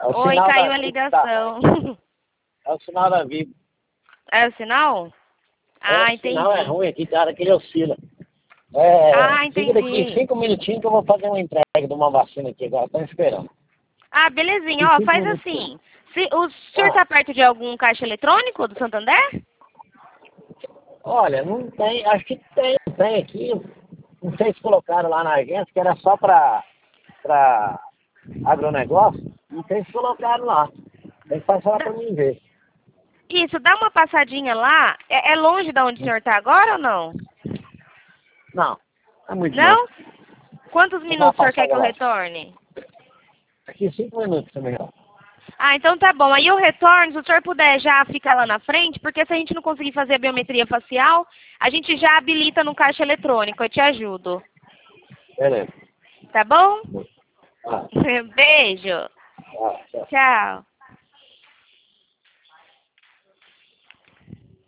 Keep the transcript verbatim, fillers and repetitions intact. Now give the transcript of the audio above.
o Oi, sinal caiu da a Vivo, ligação. tá? É o sinal da Vivo. É o sinal? É, Ah, o sinal é entendi. ruim aqui, cara, que ele oscila. É, Ah, fica daqui entendi. cinco minutinhos que eu vou fazer uma entrega de uma vacina aqui agora, estão esperando. Ah, belezinha. Em Ó, cinco faz minutinhos. assim. Se, o senhor Ah, tá perto de algum caixa eletrônico do Santander? olha, não tem, acho que tem, tem aqui. Não sei se colocaram lá na agência, que era só para para agronegócio. Não sei se colocaram lá. Tem que passar lá Dá- para mim ver. Isso, dá uma passadinha lá. É, é longe de onde o senhor tá agora ou não? Não, é muito longe. Não? Quantos Vou dar uma minutos o senhor quer que passada eu lá. retorne? Aqui cinco minutos também. Ó. Ah, então tá bom. Aí eu retorno, se o senhor puder já ficar lá na frente, porque se a gente não conseguir fazer a biometria facial, a gente já habilita no caixa eletrônico. Eu te ajudo. Beleza. Tá bom? Ah, Beijo. ah, tchau. Tchau.